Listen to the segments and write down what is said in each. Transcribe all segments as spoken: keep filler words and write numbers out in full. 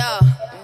Yo,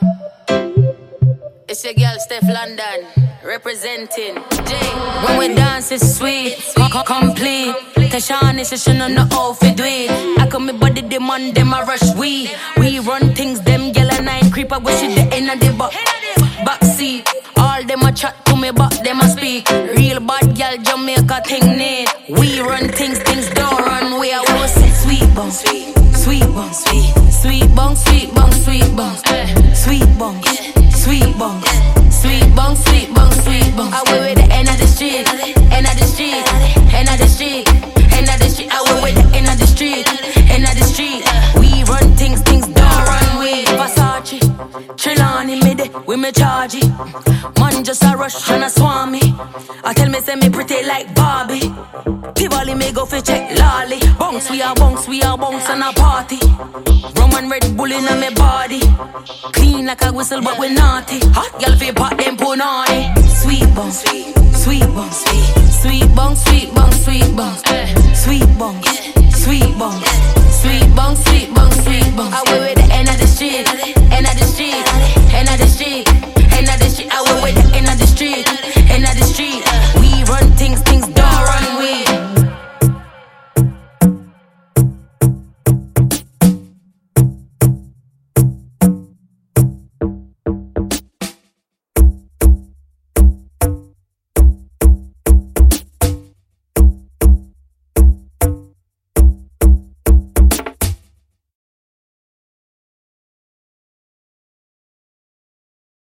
it's your girl Steph London representing J. When we dance it's sweet, c- complete. Tashani says she know no how to do it. I come me body demand them a rush we. We run things them girl and I creep up with shit the end of the back back seat. All them a chat to me but them a speak. Real bad girl Jamaica thing need. We run things, things don't run. We are always say sweet bong, sweet, sweet bong, sweet, sweet bong, sweet bong, sweet bong, sweet bong, sweet bong, sweet bong, sweet bong, sweet bong. I wait with the end of the street, end of the street, end of the street, end of the street. I wait with the end of the street, end of the street. We run things, things don't run. We Versace, Trelawney me de, we me charge it. Man just a rush and a swarm me. I tell me say me pretty like Barbie. Tivoli me go fi check lolly. Bounce we a bounce, we a bounce and a party. Rum and Red Bull in me body. Clean like a whistle but we naughty. Hot girl fi pot them punani. Sweet bong, sweet, sweet bong, sweet, sweet bong, sweet bong, sweet bong, sweet bong, sweet bong, sweet bong, sweet bong, sweet bong. I wait with the end of the street, end of the street, end of the street, end of the street. I wait with the end of the street, end of the street. We run